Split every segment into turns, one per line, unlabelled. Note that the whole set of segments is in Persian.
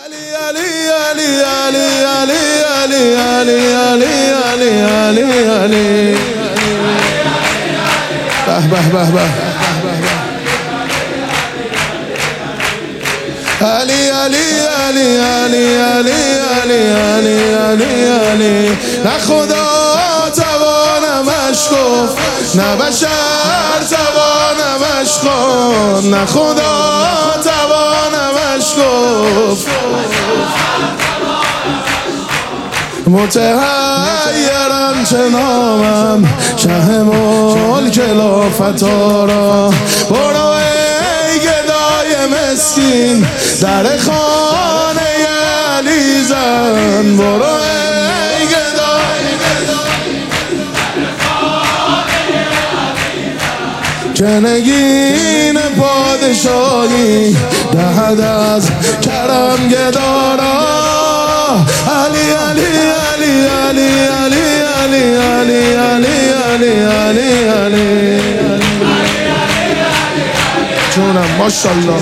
نه خدا توانمش گفت، نه بشر توانمش خواند، نه خدا توانمش گفت. متحیرم چه نامم شه ملک لافتارا. برو ای گدای مسکین در خانه علی زن، برو ای گدای که نگین پادشاهی دهد از کرم گدارا. علی علی علی علی علی علی علی علی علی علی علی جونم ماشاءالله.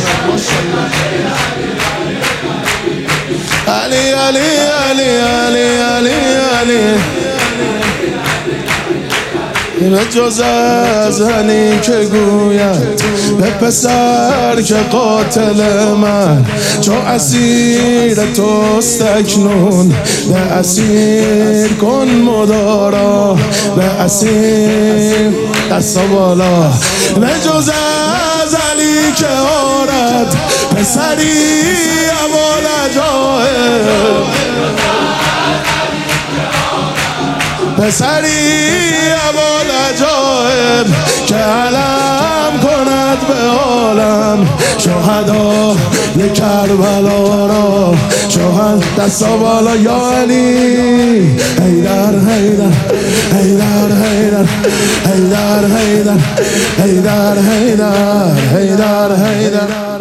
علی علی علی علی علی علی به جز از زنی که گوید به پسر که قاتل من، چو اسیر توست اکنون به اسیر کن مدارا. به اسیر دستا بالا. به جز از علی که آرد پسری ابوالعجایب، پسری ابوالعجایب که علم کند به عالم شهدا ی کربلا را. شهد دستا بالا یا علی. حیدر حیدر حیدر حیدر حیدر حیدر حیدر حیدر حیدر حیدر